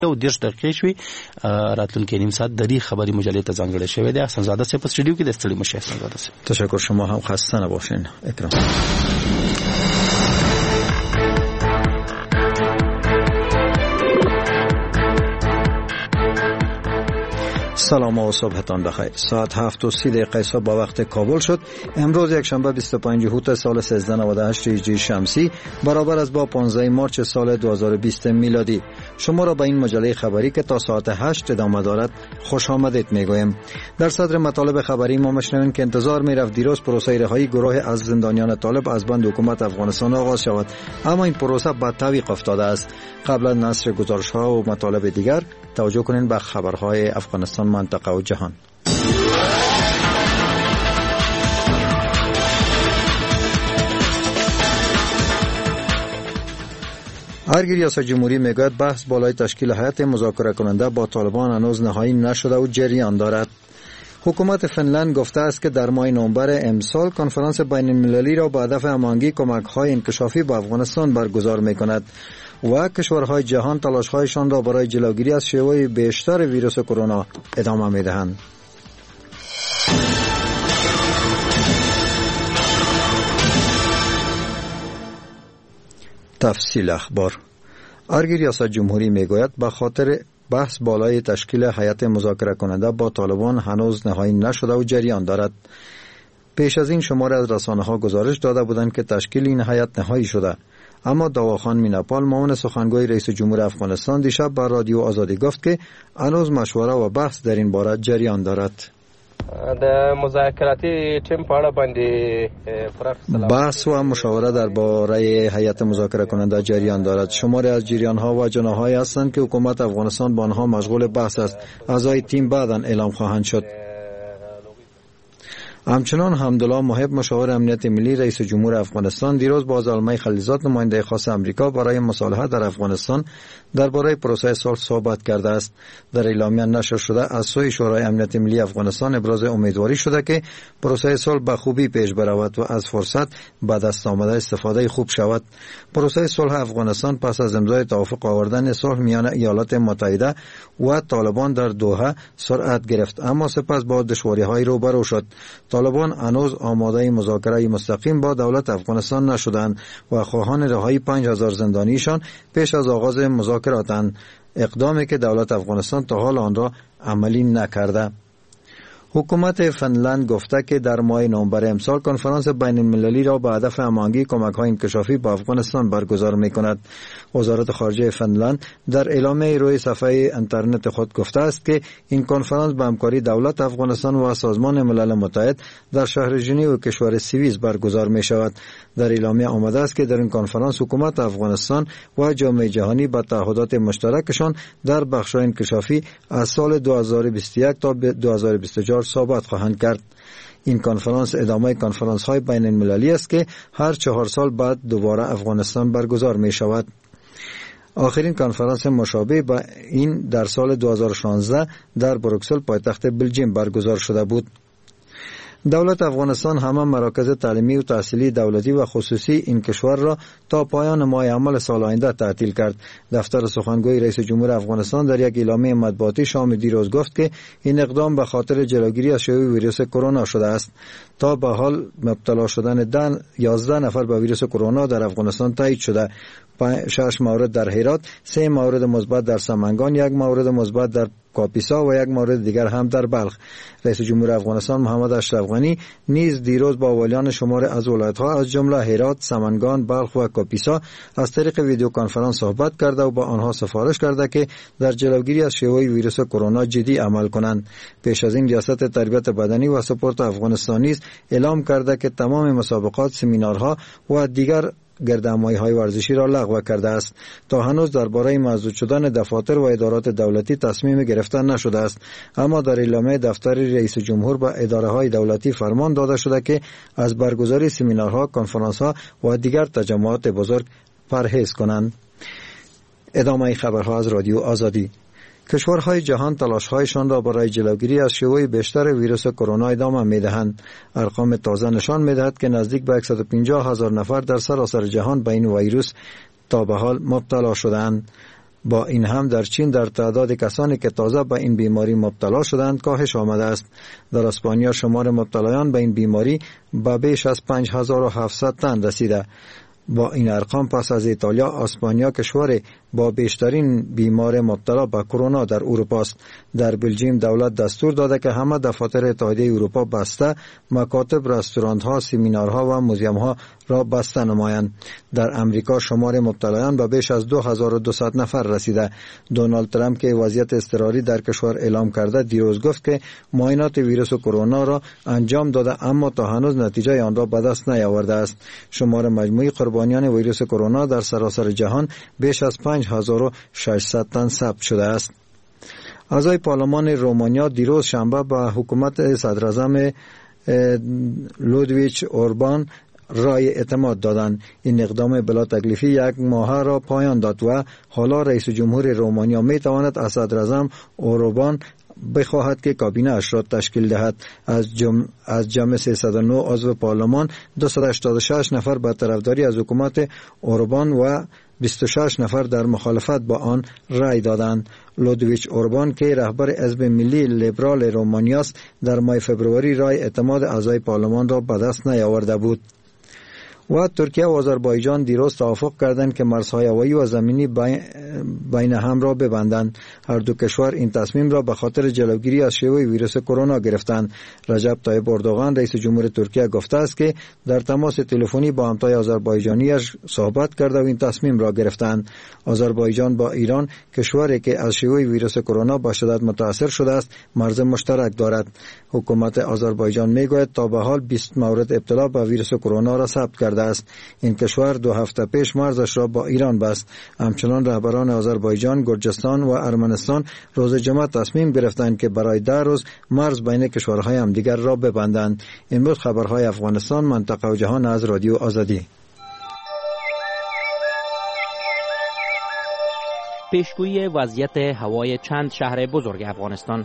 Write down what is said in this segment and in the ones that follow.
او 10 دقیقې شوي راتلونکي نیم ساعت د دې خبري مجلې ته ځانګړی شوی دی. احسان زاده صاحب په سټوډیو کې د ستړي مشه. احسان زاده صاحب تشکر، شما هم خسته نباشین. اکرام. سلام و صبحتان بخیر. ساعت 7:30 صبح با وقت کابل شد. امروز یک شنبه 25 هوت سال 1398 هجری شمسی برابر است با 15 مارچ سال 2020 میلادی. شما را به این مجله خبری که تا ساعت 8 ادامه دارد خوش آمدید میگویم. در صدر مطالب خبری ما میشنویم که انتظار میرفت دیروز پروسه رهایی گروه از زندانیان طالب از بند حکومت افغانستان آغاز شود، اما این پروسه به تعویق افتاده است. قبل از نشر گزارش‌ها و مطالب دیگر توجه کنین به خبرهای افغانستان، منطقه و جهان. ارگی ریاست جمهوری میگوید بحث بالای تشکیل هیئت مذاکره کننده با طالبان هنوز نهایی نشده و جریان دارد. حکومت فنلند گفته است که در ماه نوامبر امسال کنفرانس بین المللی را با هدف هماهنگی کمک‌های انکشافی به افغانستان برگزار می‌کند و کشورهای جهان تلاش‌هایشان را برای جلوگیری از شیوع بیشتر ویروس کرونا ادامه می‌دهند. تفصیل اخبار. ارگی ریاست جمهوری میگوید به خاطر بحث بالای تشکیل هیئت مذاکره کننده با طالبان هنوز نهایی نشده و جریان دارد. پیش از این شماری از رسانه‌ها گزارش داده بودند که تشکیل این هیئت نهایی شده، اما داواخان میناپال معاون سخنگوی رئیس جمهور افغانستان دیشب بر رادیو آزادی گفت که هنوز مشوره و بحث در این باره جریان دارد. د مذاکراتی ټیم په اړه باندې بحث و مشاوره درباره هیئت مذاکره کننده جریان دارد. شماری از جریان‌ها و جناح‌هایی هستند که حکومت افغانستان با آنها مشغول بحث است. اعضای تیم بعداً اعلام خواهند شد. همچنان حمدالله محب مشاور امنیت ملی رئیس جمهور افغانستان دیروز با زلمه خلیلزاد نماینده خاص امریکا برای مصالحه در افغانستان درباره پروسه صلح صحبت کرده است. در اعلامیه نشر شده از سوی شورای امنیت ملی افغانستان ابراز امیدواری شده که پروسه صلح به خوبی پیش برود و از فرصت به دست آمده استفاده خوب شود. پروسه صلح افغانستان پس از امضای توافق آوردن صلح میان ایالات متحده و طالبان در دوحه سرعت گرفت، اما سپس با دشواری‌های روبرو شد. طالبان هنوز آماده مذاکره مستقیم با دولت افغانستان نشدند و خواهان رهایی 5000 زندانیشان پیش از آغاز مذاکراتند، اقدامی که دولت افغانستان تا حال آن را عملی نکرده. حکومت فنلند گفته که در ماه نوامبر امسال کنفرانس بین المللی را به هدف هماهنگی کمک‌های انکشافی به افغانستان برگزار می‌کند. وزارت خارجه فنلند در اعلامیه روی صفحه اینترنت خود گفته است که این کنفرانس به همکاری دولت افغانستان و سازمان ملل متحد در شهر ژنو و کشور سوئیس برگزار می‌شود. در اعلامیه آمده است که در این کنفرانس حکومت افغانستان و جامعه جهانی به تعهدات مشترکشان در بخش‌های انکشافی از سال 2021 تا 2024 ثابت خواهند کرد. این کنفرانس ادامه کنفرانس های بین المللی است که هر 4 سال بعد دوباره افغانستان برگزار می شود. آخرین کنفرانس مشابه به این در سال 2016 در بروکسل پایتخت بلژیم برگزار شده بود. دولت افغانستان همه مراکز تعلیمی و تحصیلی دولتی و خصوصی این کشور را تا پایان ماه عمل سال آینده تعطیل کرد. دفتر سخنگوی رئیس جمهور افغانستان در یک اعلامیه مطبوعاتی شام دیروز گفت که این اقدام به خاطر جلوگیری از شیوع ویروس کرونا شده است. تا به حال مبتلا شدن 11 نفر به ویروس کرونا در افغانستان تایید شده. 6 مورد در هرات، 3 مورد مثبت در سمنگان، 1 مورد مثبت در کاپیسا و 1 مورد دیگر هم در بلخ. رئیس جمهور افغانستان محمد اشرف غنی نیز دیروز با والیان شمار از ولایت‌ها از جمله هرات، سمنگان، بلخ و کاپیسا از طریق ویدیو کنفرانس صحبت کرده و با آنها سفارش کرده که در جلوگیری از شیوع ویروس کرونا جدی عمل کنند. پیش از این ریاست تربیت بدنی و سپورت افغانستان نیز اعلام کرده که تمام مسابقات، سمینارها و دیگر گردهمایی‌های ورزشی را لغو کرده است. تا هنوز درباره مسدود شدن دفاتر و ادارات دولتی تصمیم گرفته نشده است، اما در اعلامیه دفتر رئیس جمهور به اداره‌های دولتی فرمان داده شده که از برگزاری سمینارها، کنفرانس‌ها و دیگر تجمعات بزرگ پرهیز کنند. ادامه خبرها از رادیو آزادی. کشورهای جهان تلاش‌هایشان را برای جلوگیری از شیوع بیشتر ویروس کرونا ادامه می‌دهند. ارقام تازه نشان می‌دهد که نزدیک به 150,000 نفر در سراسر جهان به این ویروس تا به حال مبتلا شده‌اند. با این هم در چین در تعداد کسانی که تازه به این بیماری مبتلا شدند کاهش آمده است. در اسپانیا شمار مبتلایان به این بیماری به بیش از 5700 تن رسیده. با این ارقام پس از ایتالیا، اسپانیا کشور با بیشترین بیمار مبتلا به کرونا در اروپا است. در بلژیم دولت دستور داده که همه دفاتر اتحادیه اروپا بسته، مکاتب، رستوران‌ها، سمینارها و موزیم‌ها را بسته نمایند. در امریکا شمار مبتلایان به بیش از 2200 نفر رسیده. دونالد ترامپ که وضعیت اضطراری در کشور اعلام کرده دیروز گفت که معاینات ویروس کرونا را انجام داده، اما تا هنوز نتیجه آن را به دست نیاورده است. شمار مجموعی قربانیان ویروس کرونا در سراسر جهان بیش از 5600 تن ثبت شده است. اعضای پارلمان رومانیا دیروز شنبه به حکومت صدراعظم لودویچ اوربان رای اعتماد دادند. این اقدام بلا تکلیفی یک ماه را پایان داد و حالا رئیس جمهور رومانیا می تواند از صدراعظم اوربان بخواهد که کابینه اش را تشکیل دهد. از جمع 309 عضو پارلمان 286 نفر به طرفداری از حکومت اوربان و 26 نفر در مخالفت با آن رای دادند. لودویچ اوربان که رهبر حزب ملی لیبرال رومانیا است، در ماه فبروری رای اعتماد اعضای پارلمان را به دست نیاورده بود. و ترکیه و آذربایجان دیروز توافق کردند که مرزهای هوایی و زمینی بین هم را ببندند. هر دو کشور این تصمیم را به خاطر جلوگیری از شیوع ویروس کرونا گرفتند. رجب طیب اردوغان رئیس جمهور ترکیه گفته است که در تماس تلفنی با همتای آذربایجانیش صحبت کرده و این تصمیم را گرفتند. آذربایجان با ایران، کشوری که از شیوع ویروس کرونا به شدت متاثر شده است، مرز مشترک دارد. حکومت آذربایجان میگوید تا به حال 20 مورد ابتلا به ویروس کرونا را ثبت کرده است. این کشور 2 هفته پیش مرزش را با ایران بست. همچنان رهبران آذربایجان، گرجستان و ارمنستان روز جمعه تصمیم گرفتند که برای 10 روز مرز بین کشورهای همدیگر را ببندند. این بود خبرهای افغانستان، منطقه و جهان از رادیو آزادی. پیشگویی وضعیت هوای چند شهر بزرگ افغانستان.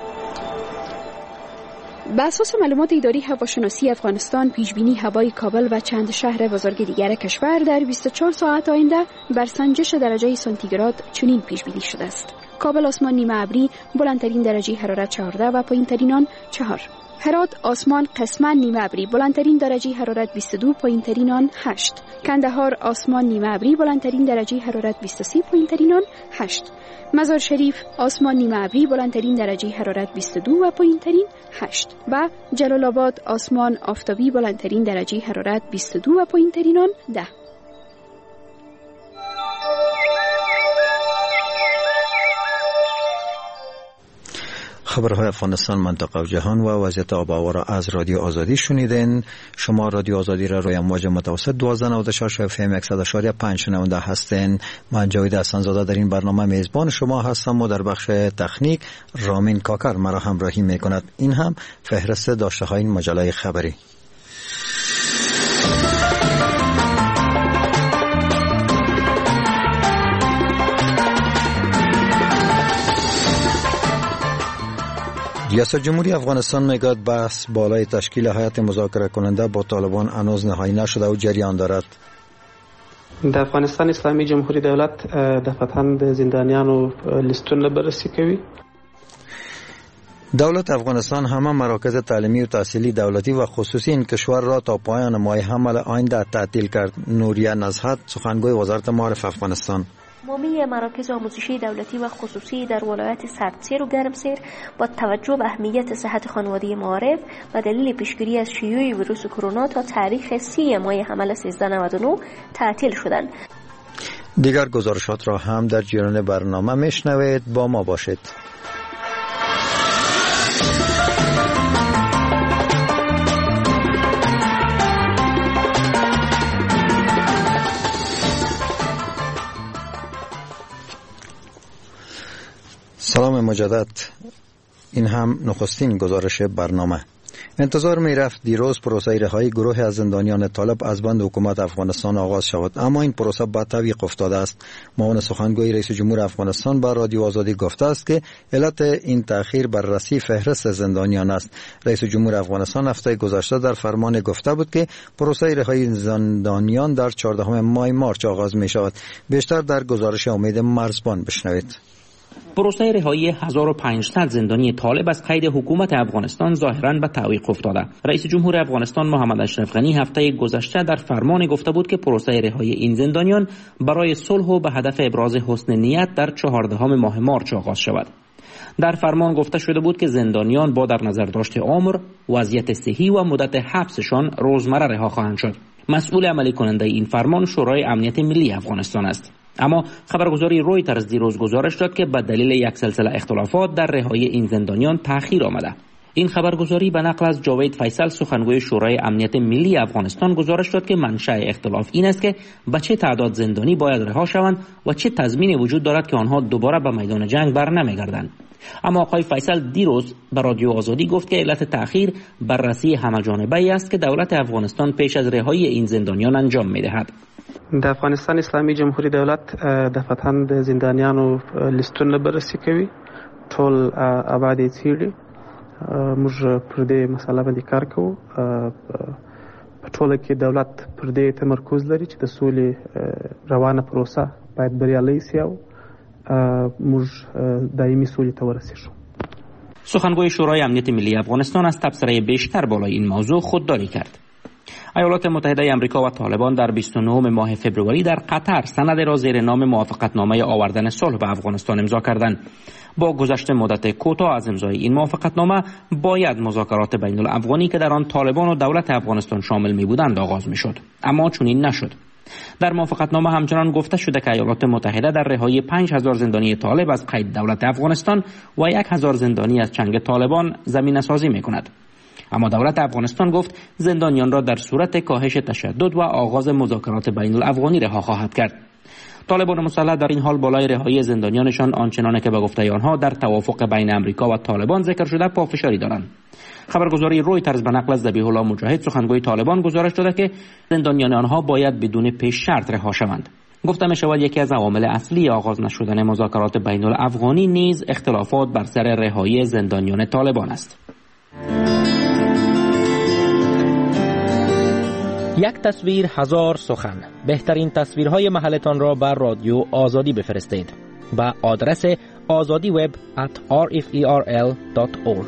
بر اساس معلومات اداره هواشناسی افغانستان، پیشبینی هوای کابل و چند شهر بزرگ دیگر کشور در 24 ساعت آینده بر سنجش درجه سانتیگراد چنین پیشبینی شده است: کابل آسمان نیمه ابری، بلندترین درجه حرارت 14 و پایینترین آن 4. هرات آسمان قسما نیمه ابری، بلندترین درجه حرارت 22، پایینترین آن 8. کندهار آسمان نیمه ابری، بلندترین درجه حرارت 23، پایینترین آن 8. مزار شریف آسمان نیمه ابری، بلندترین درجه حرارت 22 و پایینترین 8. و جلال آباد آسمان آفتابی، بلندترین درجه حرارت 22 و پایینترین آن 10. خبرهای افغانستان، منطقه و جهان و وضعیت آب و هوا را از رادیو آزادی شنیدین. شما رادیو آزادی را روی امواج متوسط 1296 FM 100.5 شنونده هستین. من جاوید حسن‌زاده در این برنامه میزبان شما هستم و در بخش تکنیک رامین کاکر مرا همراهی میکند. این هم فهرست داشته های این مجله خبری. ریاست جمهوری افغانستان میگوید بحث بالای تشکیل هیئت مذاکره کننده با طالبان هنوز نهایی نشده و جریان دارد. د افغانستان اسلامي جمهوریت دولت دفعتاً د زندانیانو لیستونه بررسی کوي. دولت افغانستان همه مراکز تعلیمی و تحصیلی دولتی و خصوصی این کشور را تا پایان ماه حمل آینده تعطیل کرد. نوریه نزهت، سخنگوی وزارت معارف افغانستان: تمامی مراکز آموزشی دولتی و خصوصی در ولایت سردسیر و گرمسیر با توجه به اهمیت صحت خانوادگی معارف و دلیل پیشگیری از شیوع ویروس کرونا تا تاریخ 30 ماه حمل 1399 تعطیل شدند. دیگر گزارشات را هم در جریان برنامه میشنوید. با ما باشید. سلام مجدد. این هم نخستین گزارش برنامه. انتظار می رفت دیروز پروسه رهایی گروه از زندانیان طالب از بند حکومت افغانستان آغاز شود، اما این پروسه به تعویق افتاده است. معاون سخنگوی رئیس جمهور افغانستان به رادیو آزادی گفته است که علت این تأخیر بررسی فهرست زندانیان است. رئیس جمهور افغانستان هفته گذشته در فرمان گفته بود که پروسه رهایی زندانیان در 14 ماه مارچ آغاز می شود. بیشتر در گزارش امید مرزبان بشنوید. پروسه رهایی 1500 زندانی طالب از قید حکومت افغانستان ظاهراً به تعویق افتاده. رئیس جمهور افغانستان محمد اشرف غنی هفته گذشته در فرمان گفته بود که پروسه رهایی این زندانیان برای صلح و به هدف ابراز حسن نیت در 14 ماه مارچ آغاز شود. در فرمان گفته شده بود که زندانیان با در نظر داشت عمر، وضعیت صحی و مدت حبسشان روزمره رها خواهند شد. مسئول عملی کننده این فرمان شورای امنیت ملی افغانستان است. اما خبرگزاری رویترز دیروز گزارش داد که به دلیل یک سلسله اختلافات در رهایی این زندانیان تأخیر آمده. این خبرگزاری به نقل از جاوید فیصل سخنگوی شورای امنیت ملی افغانستان گزارش داد که منشأ اختلاف این است که به چه تعداد زندانی باید رها شوند و چه تضمینی وجود دارد که آنها دوباره به میدان جنگ برنمیگردند. اما آقای فیصل دیروز به رادیو آزادی گفت که علت تأخیر بررسی همه‌جانبه‌ای است که دولت افغانستان پیش از رهایی این زندانیان انجام می‌دهد. د افغانستان اسلامي جمهوریت دولت د فتن د زندانیانو لیستونه بررسي کوي، ټول آباد یې څیړي. موږ پر دې مسله باندې کار کوو. په ټوله کې دولت پر دې تمرکز لري چې د سولې روانه پروسه باید بریالۍ سي او موږ دایمي سولې ته ورسیږو. سخنگوی شورای امنیت ملی افغانستان از تبصره بیشتر بالای این موضوع خودداری کرد. ایالات متحده آمریکا و طالبان در 29 ماه فوریه در قطر سند را زیر نام موافقتنامه آوردن صلح به افغانستان امضا کردند. با گذشت مدت کوتاه از امضای این موافقتنامه باید مذاکرات بین الافغانی که در آن طالبان و دولت افغانستان شامل می بودند آغاز می شد، اما چنین نشد. در موافقتنامه همچنان گفته شده که ایالات متحده در رهایی 5000 زندانی طالب از قید دولت افغانستان و 1000 زندانی از چنگ طالبان زمینه سازی می کند. اما دولت افغانستان گفت زندانیان را در صورت کاهش تشدد و آغاز مذاکرات بین الافغانی رها خواهد کرد. طالبان مسلح در این حال بالای رهایی زندانیانشان آنچنانه که به گفته آنها در توافق بین امریکا و طالبان ذکر شده پافشاری دارند. خبرگزاری رویترز به نقل از ذبیح الله مجاهد سخنگوی طالبان گزارش داده که زندانیان آنها باید بدون پیش شرط رها شوند. گفته می شود یکی از عوامل اصلی آغاز نشدن مذاکرات بین الافغانی نیز اختلافات بر سر رهایی زندانیان طالبان است. یک تصویر هزار سخن. بهترین تصویرهای محلتان را بر رادیو آزادی بفرستید به آدرس azadiweb@rferl.org.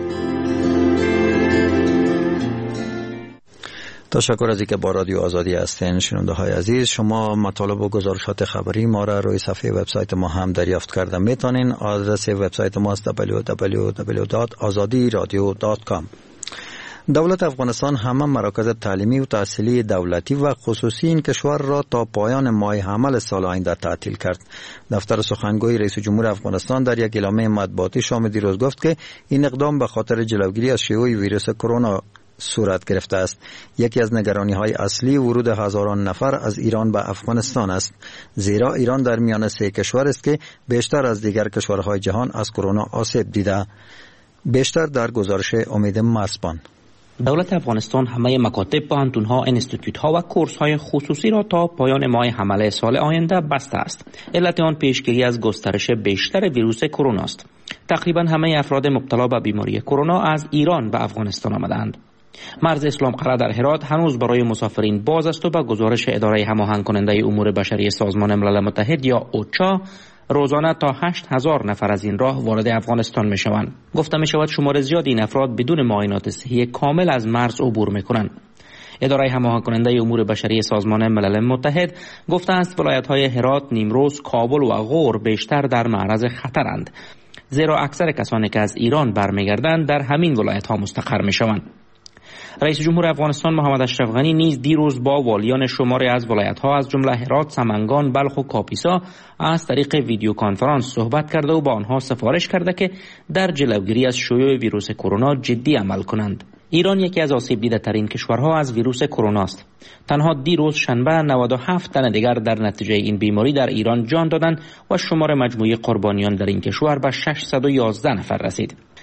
تشکر از اینکه با رادیو آزادی هستین. شنونده های عزیز، شما مطالب و گزارشات خبری ما را روی صفحه وبسایت ما هم دریافت کرده میتونین. آدرس وبسایت ما است www.azadiradio.com. دولت افغانستان همه مراکز تعلیمی و تحصیلی دولتی و خصوصی این کشور را تا پایان ماه حمل سال آینده تعطیل کرد. دفتر سخنگوی رئیس جمهور افغانستان در یک اعلامیه مطبوعاتی شام دیروز گفت که این اقدام به خاطر جلوگیری از شیوع ویروس کرونا صورت گرفته است. یکی از نگرانی‌های اصلی ورود هزاران نفر از ایران به افغانستان است، زیرا ایران در میان سه کشور است که بیشتر از دیگر کشورهای جهان از کرونا آسیب دیده. بیشتر در گزارش امید مرزبان. دولت افغانستان همه مکاتب، پوهنتون‌ها، انستیتوت‌ها و کورس‌های خصوصی را تا پایان ماه حمل سال آینده بسته است. علت آن پیشگیری از گسترش بیشتر ویروس کرونا است. تقریبا همه افراد مبتلا به بیماری کرونا از ایران به افغانستان آمدند. مرز اسلام قلعه در هرات هنوز برای مسافرین باز است و به گزارش اداره هماهنگ کننده امور بشری سازمان ملل متحد یا اوچا روزانه تا 8000 نفر از این راه وارد افغانستان می شوند. گفته می شود شمار زیادی این افراد بدون معاینات صحی کامل از مرز عبور می کنند. اداره هماهنگ کننده امور بشری سازمان ملل متحد گفته است ولایت‌های هرات، نیمروز، کابل و غور بیشتر در معرض خطرند، زیرا اکثر کسانی که از ایران برمیگردند در همین ولایت‌ها مستقر می شوند. رئیس جمهور افغانستان محمد اشرف غنی نیز دیروز با والیان شماری از ولایت‌ها از جمله هرات، سمنگان، بلخ و کاپیسا از طریق ویدیو کنفرانس صحبت کرده و با آنها سفارش کرده که در جلوگیری از شیوع ویروس کرونا جدی عمل کنند. ایران یکی از آسیب دیده ترین کشورها از ویروس کرونا است. تنها دیروز شنبه 97 تن دیگر در نتیجه این بیماری در ایران جان دادند و شمار مجموعی قربانیان در این کشور به 611 نفر رسید.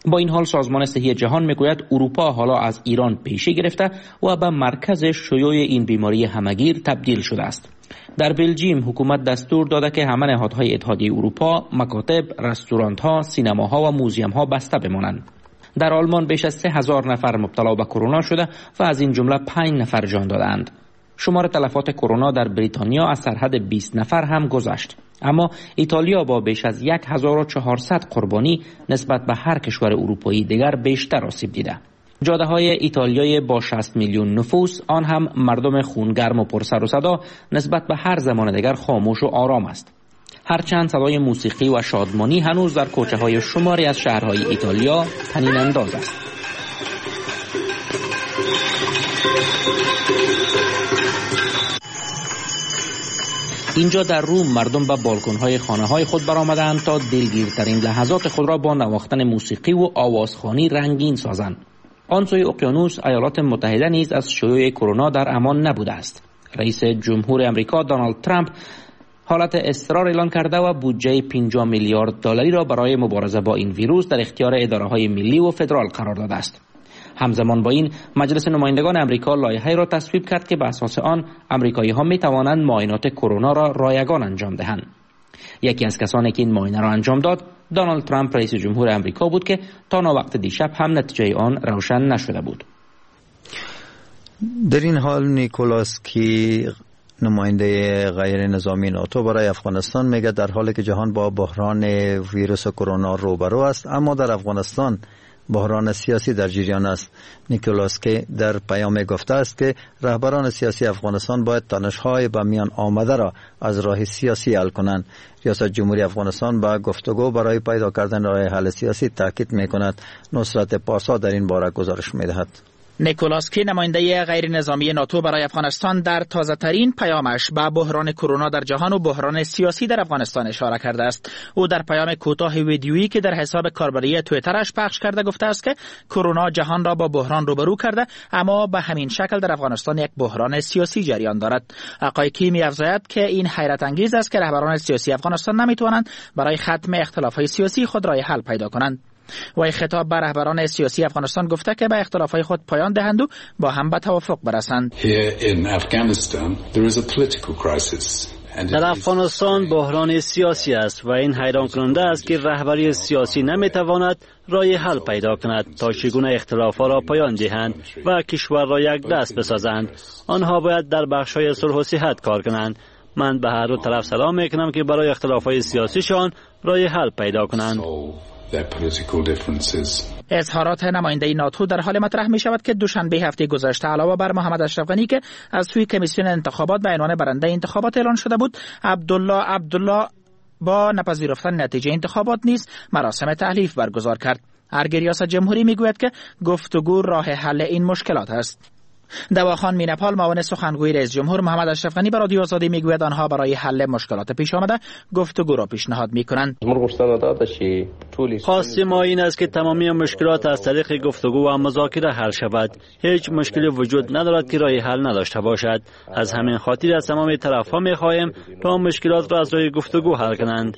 با این حال سازمان صحی جهان میگوید اروپا حالا از ایران پیشی گرفته و به مرکز شیوع این بیماری همگیر تبدیل شده است. در بلژیم حکومت دستور داده که همه نهادهای اتحادیه اروپا، مکاتب، رستوران‌ها، سینماها و موزیم‌ها بسته بمانند. در آلمان بیش از 3000 نفر مبتلا به کرونا شده و از این جمله 5 نفر جان دادند. شمار تلفات کرونا در بریتانیا از سرحد 20 نفر هم گذشت. اما ایتالیا با بیش از 1400 قربانی نسبت به هر کشور اروپایی دیگر بیشتر آسیب دیده. جاده‌های ایتالیای با 60 میلیون نفوس، آن هم مردم خونگرم و پرسر و صدا، نسبت به هر زمان دیگر خاموش و آرام است. هرچند صدای موسیقی و شادمانی هنوز در کوچه‌های شماری از شهرهای ایتالیا طنین انداز است. اینجا در روم مردم به بالکن‌های خانه‌های خود برآمدند تا دلگیرترین لحظات خود را با نواختن موسیقی و آوازخوانی رنگین سازند. آن سوی اقیانوس ایالات متحده نیز از شیوع کرونا در امان نبوده است. رئیس جمهور آمریکا دونالد ترامپ حالت اضطرار اعلان کرده و بودجه 50 میلیارد دلاری را برای مبارزه با این ویروس در اختیار اداره‌های ملی و فدرال قرار داده است. همزمان با این مجلس نمایندگان آمریکا لایحه‌ای را تصویب کرد که بر اساس آن آمریکایی‌ها می‌توانند معاینات کرونا را رایگان انجام دهند. یکی از کسانی که این معاینه را انجام داد دونالد ترامپ رئیس جمهور آمریکا بود که تا وقت دیشب هم نتیجه آن روشن نشده بود. در این حال نیکولاس کی نماینده غیر نظامی ناتو برای افغانستان میگه در حالی که جهان با بحران ویروس کرونا روبرو است، اما در افغانستان بحران سیاسی در جریان است. نیکولاس کی در پیام گفته است که رهبران سیاسی افغانستان باید تنش‌های به میان آمده را از راه سیاسی حل کنند. ریاست جمهوری افغانستان با گفتگو برای پیدا کردن راه حل سیاسی تاکید می‌کند. نصرت پارسا در این باره گزارش می‌دهد. نیکولاس کی نماینده غیر نظامی ناتو برای افغانستان در تازه ترین پیامش به بحران کرونا در جهان و بحران سیاسی در افغانستان اشاره کرده است. او در پیام کوتاه ویدیویی که در حساب کاربری توییترش پخش کرده گفته است که کرونا جهان را با بحران روبرو کرده، اما به همین شکل در افغانستان یک بحران سیاسی جریان دارد. آقای کی می‌افزاید که این حیرت انگیز است که رهبران سیاسی افغانستان نمی‌توانند برای ختم اختلاف‌های سیاسی خود راه حل پیدا کنند. وی خطاب به رهبران سیاسی افغانستان گفته که به اختلافات خود پایان دهند و با هم به توافق برسند. در افغانستان بحران سیاسی است و این حیران کننده است که رهبری سیاسی نمیتواند راه حل پیدا کند تا چگونه اختلافات را پایان دهند و کشور را یک دست بسازند. آنها باید در بخش‌های صلح و صحت کار کنند. من به هر دو طرف سلام میکنم که برای اختلافات سیاسیشان راه حل پیدا کنند. اظهارات نماینده ناتو در حال مطرح می شود که دوشنبه هفته گذشته علاوه بر محمد اشرف غنی که از سوی کمیسیون انتخابات به عنوان برنده انتخابات اعلان شده بود، عبدالله با نپذیرفتن نتیجه انتخابات نیز مراسم تحلیف برگزار کرد. ارگ ریاست جمهوری می گوید که گفتگو راه حل این مشکلات است. دواخان مینپال معاون سخنگوی رئیس جمهور محمد اشرف غنی به رادیو آزادی میگوید آنها برای حل مشکلات پیش آمده گفتگو را پیشنهاد میکنند. خواست ما این است که تمامی مشکلات از طریق گفتگو و مذاکره حل شود. هیچ مشکلی وجود ندارد که راه حل نداشته باشد. از همین خاطر از تمام طرف‌ها می‌خواهیم تا مشکلات را از راه گفتگو حل کنند.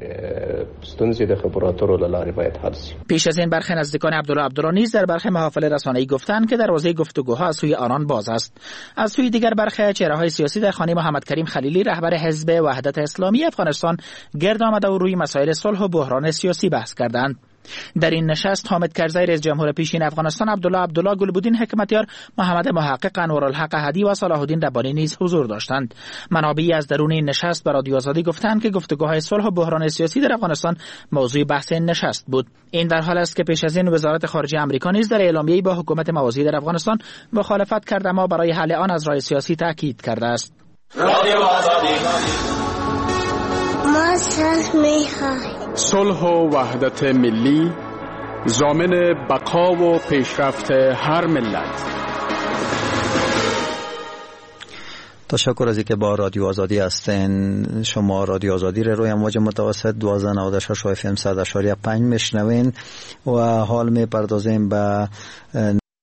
پیش از این برخی نزدیکان عبدالله نیز در برخی محافل رسانه‌ای گفتند که دروازه گفتگوها از سوی آنان باز است. از سوی دیگر برخی چهره‌های سیاسی در خانه محمد کریم خلیلی رهبر حزب وحدت اسلامی افغانستان گرد آمده و روی مسائل صلح و بحران سیاسی بحث کردند. در این نشست حامد کرزی رئیس جمهور پیشین افغانستان، عبدالله گلبودین حکمتیار، محمد محقق، انوارالحق هدی و صلاح الدین ربانی نیز حضور داشتند. منابعی از درون این نشست به رادیو آزادی گفتند که گفتگوهای صلح و بحران سیاسی در افغانستان موضوع بحث این نشست بود. این در حال است که پیش از این وزارت خارجه آمریکا نیز در اعلامیه‌ای با حکومت موازی در افغانستان مخالفت کرده اما برای حل آن از راه سیاسی تاکید کرده است. رادیو آزادی ما صلح و وحدت ملی ضامن بقا و پیشرفت هر ملت. تشکر از اینکه با رادیو آزادی هستین. شما رادیو آزادی رو روی امواج متوسط 1296 FM 100.5 میشنوین و حال میپردازیم به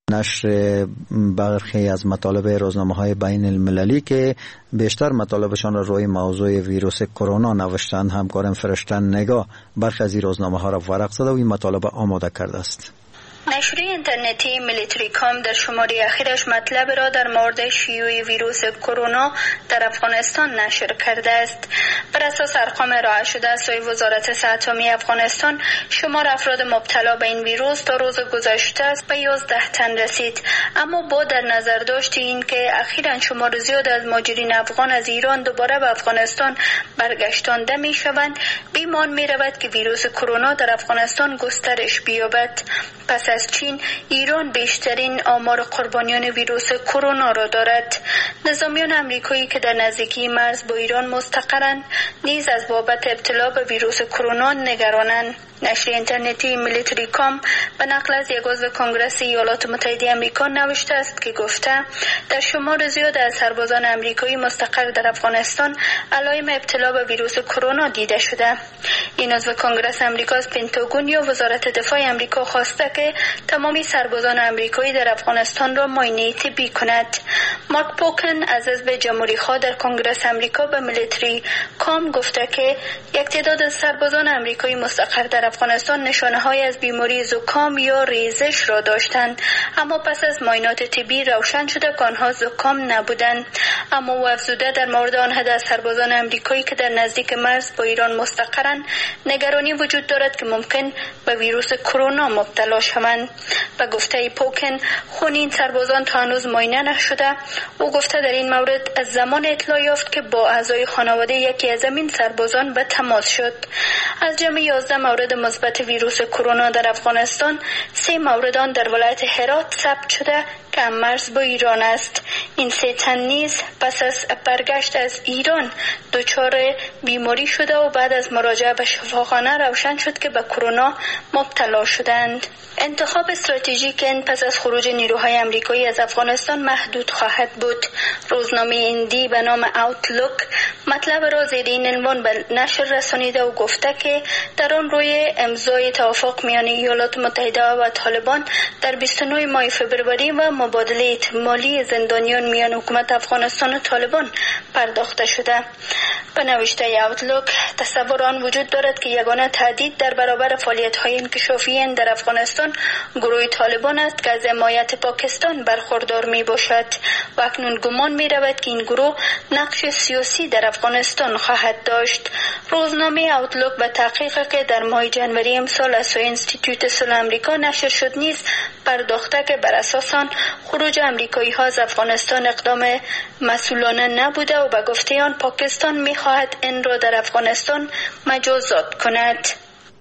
نشر برخی از مطالب روزنامه‌های بین المللی که بیشتر مطالبشان را روی موضوع ویروس کرونا نوشتند، همکارم فرشتن نگاه برخی از این روزنامه‌ها را ورق زده و این مطالب آماده کرده است. نشر اینترنتی میلیتری کام در شماره اخیرش مطلب را در مورد شیوع ویروس کرونا در افغانستان نشر کرده است. بر اساس ارقام ارائه شده از سوی وزارت صحت عامه افغانستان، شمار افراد مبتلا به این ویروس تا روز گذشته به 11 تن رسید. اما با در نظر داشت این که اخیراً شمار زیاد از مهاجرین افغان از ایران دوباره به افغانستان برگشتانده می شوند، بیمان می رود که ویروس کرونا در افغانستان گسترش بیابد. پس از چین، ایران بیشترین آمار قربانیان ویروس کرونا را دارد. نظامیان آمریکایی که در نزدیکی مرز با ایران مستقرند نیز از بابت ابتلا به ویروس کرونا نگرانند. نشر اینترنتی میلیتری کام به نقل از یک عضو کنگره ایالات متحده آمریکا نوشته است که گفته در شمار زیاد از سربازان آمریکایی مستقر در افغانستان علائم ابتلا به ویروس کرونا دیده شده. این عضو کنگره آمریکا از پنتاگون یا وزارت دفاع آمریکا خواسته که تمامی سربازان آمریکایی در افغانستان را معاینه طبی کند. مارک پوکن از حزب جمهوری‌خواه در کنگره آمریکا به میلیتری کام گفته که یک تعداد از سربازان آمریکایی مستقر در افغانستان نشانه‌های از بیماری زکام یا ریزش را داشتند، اما پس از معاینات طبی روشن شده که آنها زکام نبودند. اما او افزوده در مورد آن عدد از سربازان آمریکایی که در نزدیک مرز با ایران مستقرند نگرانی وجود دارد که ممکن به ویروس کرونا مبتلا شوند. به گفته پوکن، خون این سربازان تا هنوز معاینه نشده. او گفته در این مورد از زمان اطلاع یافت که با اعضای خانواده یکی از این سربازان به تماس شد. از جمع 11 مورد مثبت ویروس کرونا در افغانستان، 3 مورد آن در ولایت هرات ثبت شده که مرز با ایران است. این 3 تن نیز پس از برگشت از ایران دچار بیماری شده و بعد از مراجعه به شفاخانه روشن شد که به کرونا مبتلا شدند. انتخاب استراتژیک این پس از خروج نیروهای آمریکایی از افغانستان محدود خواهد بود. روزنامه هندی به نام آوتلوک مطلب را زیر این عنوان به نشر رسانیده و گفته که در آن روی امضای توافق میان ایالات متحده و طالبان در 29 ماه فوریه و مبادله احتمالی زندانیان میان حکومت افغانستان و طالبان پرداخته شده. به نوشته آوتلوک تصور آن وجود دارد که یگانه تهدید در برابر فعالیت‌های انکشافی در افغانستان گروه طالبان است که از حمایت پاکستان برخوردار می باشد و اکنون گمان می رود که این گروه نقش سیاسی در افغانستان خواهد داشت. روزنامه آوتلوک به تحقیق که در ماه جنوری امسال از سوی انستیتوت صلح آمریکا نشر شد نیز پرداخته که بر اساس آن خروج آمریکایی ها از افغانستان اقدام مسئولانه نبوده و به گفته آن پاکستان می خواهد این را در افغانستان مجازات کند.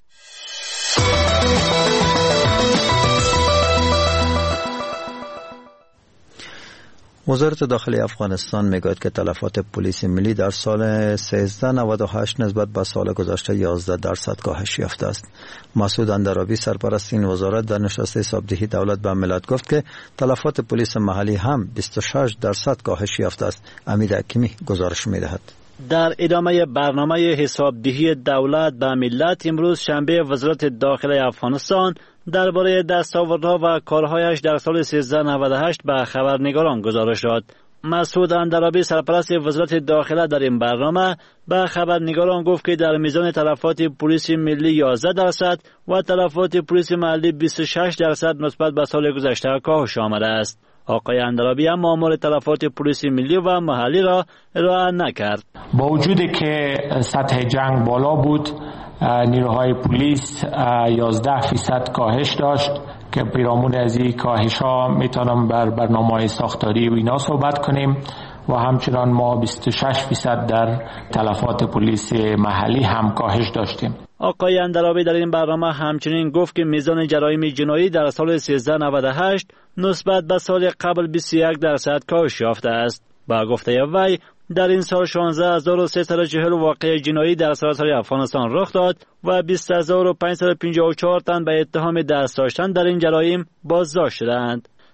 وزارت داخلی افغانستان میگوید که تلفات پلیس ملی در سال 1398 نسبت به سال گذشته 11% کاهش یافته است. مسعود اندرابی سرپرست این وزارت در نشست حسابدهی دولت به ملت گفت که تلفات پلیس محلی هم 26% کاهش یافته است. امید حکیمی گزارش میدهد. در ادامه برنامه حسابدهی دولت به ملت امروز شنبه وزارت داخلی افغانستان درباره دستاوردها و کارهایش در سال 1398 به خبرنگاران گزارش داد. مسعود اندرابی سرپرست وزارت داخله در این برنامه به خبرنگاران گفت که در میزان تلفات پلیس ملی 11% و تلفات پلیس محلی 26% نسبت به سال گذشته کاهش آمده است. آقای اندرابی هم آمار تلفات پلیس ملی و محلی را ارائه نکرد. با وجودی که سطح جنگ بالا بود، نیروهای پلیس 11% کاهش داشت که پیرامون از این کاهش ها میتونم بر برنامه ساختاری و اینا صحبت کنیم و همچنان ما 26% در تلفات پلیس محلی هم کاهش داشتیم. آقای اندرابی در این برنامه همچنین گفت که میزان جرایم جنایی در سال 1398 نسبت به سال قبل 21% کاهش یافته است. با گفته وی در این سال 16340 واقعه جنایی در سراسر افغانستان رخ داد و 20554 تن به اتهام دست داشتن در این جرایم بازداشت شدند.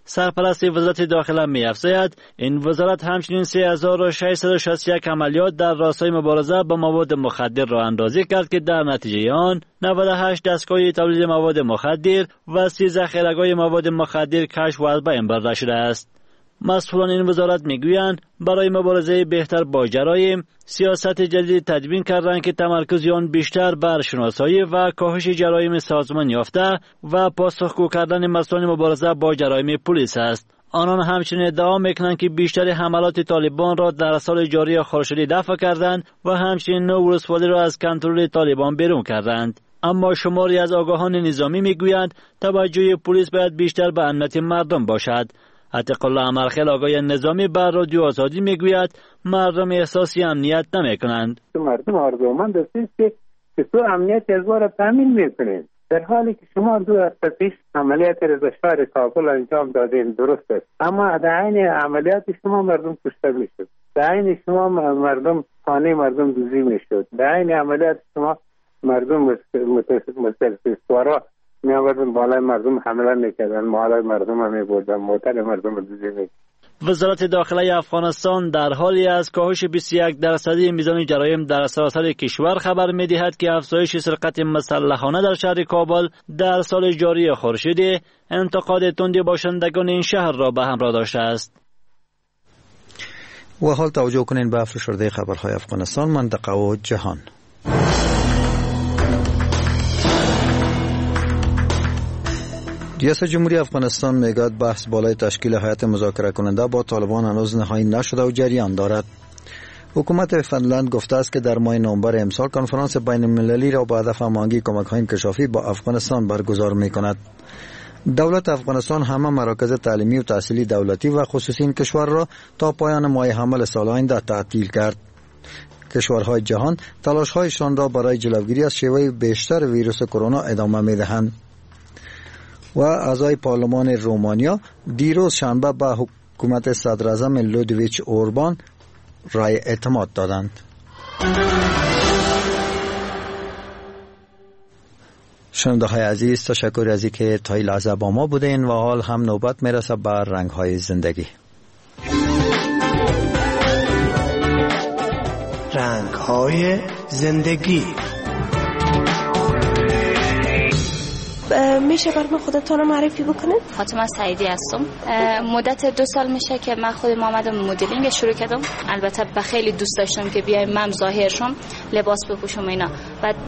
سرپرست وزارت داخله می‌افزاید این وزارت همچنین 3661 عملیات در راستای مبارزه با مواد مخدر را اندازی کرد که در نتیجه آن 98 دستگاه تولید مواد مخدر و 30 ذخیره‌گاه مواد مخدر کشف و از بین برده شده است. مسئولان این وزارت میگویند برای مبارزه بهتر با جرایم سیاست جدید تدوین کردند که تمرکز آن بیشتر بر شناسایی و کاهش جرایم سازمان یافته و پاسخگو کردن مسئولان مبارزه با جرایم پلیس است. آنان همچنین ادعا میکنند که بیشتر حملات طالبان را در سال جاری خورشیدی دفع کردند و همچنین نو ولسوالی را از کنترل طالبان بیرون کردند. اما شماری از آگاهان نظامی میگویند توجه پلیس باید بیشتر به امنیت مردم باشد. عتیق الله امرخیل آقای نظامی بر رادیو آزادی میگوید مردم احساسی امنیت نمیکنند. مردم آرزومند است که چطور امنیت از را تامین میکنید، در حالی که شما 2 هفته پیش عملیات را شهر کابل انجام دادین، درست است، اما در عین عملیات شما مردم کشته میشد، در عین شما مردم خانه مردم دوزی میشد، در عین عملیات شما مردم متسوارا می‌آوردن بالای مردم حمله میکردن، بالای مردم هم میبردن، موتر مردم دوزی میکردن. وزارت داخله افغانستان در حالی از کاهش 21% میزان جرایم در سراسر کشور خبر می‌دهد که افزایش سرقت مسلحانه در شهر کابل در سال جاری خورشیدی انتقاد تند باشندگان این شهر را به همراه داشته است. و حال توجه کنین به افزایش خبرهای افغانستان، منطقه و جهان. ریاست جمهوری افغانستان میگوید بحث بالای تشکیل هیئت مذاکره کننده با طالبان هنوز نهایی نشده و جریان دارد. حکومت فنلند گفته است که در ماه نوامبر امسال کنفرانس بین المللی را با هدف هماهنگی کمک‌های انکشافی با افغانستان برگزار می‌کند. دولت افغانستان همه مراکز تعلیمی و تحصیلی دولتی و خصوصی این کشور را تا پایان ماه حمل سال آینده تعطیل کرد. کشورهای جهان تلاش‌هایشان را برای جلوگیری از شیوع بیشتر ویروس کرونا ادامه می‌دهند. و اعضای پارلمان رومانیا دیروز شنبه به حکومت صدراعظم لودویچ اوربان رای اعتماد دادند. شنونده‌های عزیز، تشکر از اینکه تا این لحظه با ما بودین و حال هم نوبت میرسه به رنگ‌های زندگی. رنگ‌های زندگی. میشه برام خودتون معرفی بکنید؟ فاطمه سعیدی هستم. مدت 2 سال میشه که من خودم آمدم مدلینگ شروع کردم. البته به خیلی دوست داشتم که بیایم من ظاهر شم، لباس بپوشم اینا. بعد